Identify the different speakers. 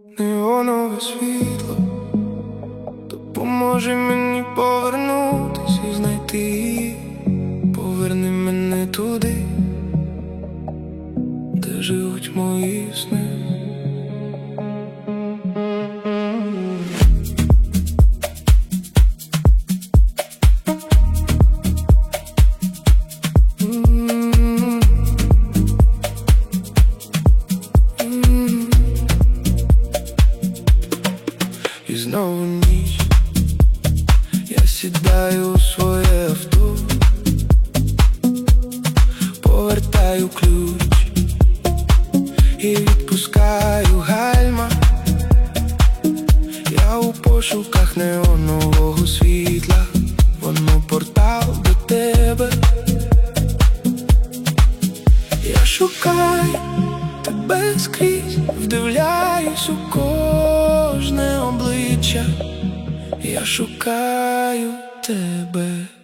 Speaker 1: Неонове світло допоможи мені повернутись і знайти її. Поверни мене туди, де живуть мої сни. І знову ніч, я сідаю у своє авто, повертаю ключ і відпускаю гальма. Я у пошуках неонового світла, воно портал до тебе. Я шукаю тебе скрізь, вдивляюсь у кожне обличчя. Я шукаю тебе.